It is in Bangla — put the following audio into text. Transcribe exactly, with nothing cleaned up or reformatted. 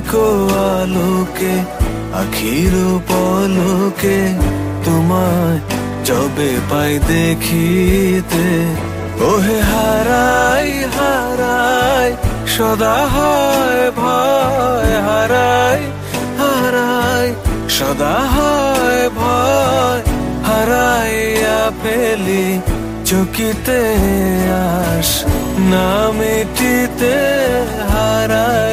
ক্ষণিকো আলোকে আখির পলকে তোমায় যবে পাই দেখিতে, ওহে হারাই হারাই সদা হয় ভয়, হারাই হারাই সদা হয় ভয়, হারাইয়া ফেলি চকিতে আস না মিটিতে, হারাই